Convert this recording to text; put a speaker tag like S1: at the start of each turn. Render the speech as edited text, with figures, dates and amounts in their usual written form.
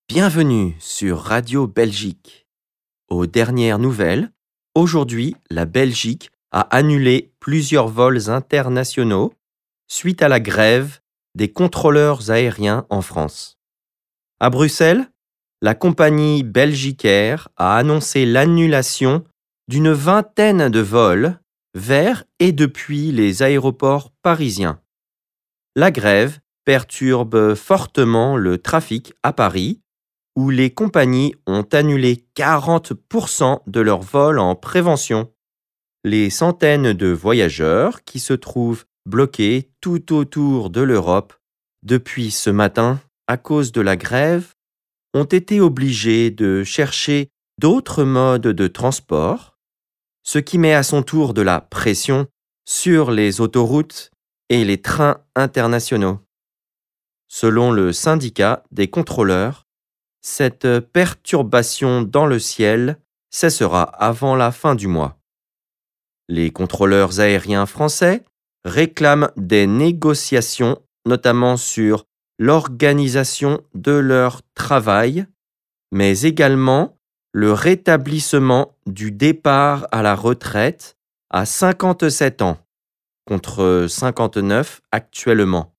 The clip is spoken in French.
S1: Bienvenue sur Radio Belgique. Aux dernières nouvelles, aujourd'hui, la Belgique a annulé plusieurs vols internationaux suite à la grève des contrôleurs aériens en France. À Bruxelles, la compagnie Belgique Air a annoncé l'annulation d'une vingtaine de vols vers et depuis les aéroports parisiens. La grève perturbe fortement le trafic à Paris, où les compagnies ont annulé 40% de leurs vols en prévention. Les centaines de voyageurs qui se trouvent bloqués tout autour de l'Europe depuis ce matin à cause de la grève ont été obligés de chercher d'autres modes de transport, ce qui met à son tour de la pression sur les autoroutes et les trains internationaux. Selon le syndicat des contrôleurs, cette perturbation dans le ciel cessera avant la fin du mois. Les contrôleurs aériens français réclament des négociations, notamment sur l'organisation de leur travail, mais également le rétablissement du départ à la retraite à 57 ans, contre 59 actuellement.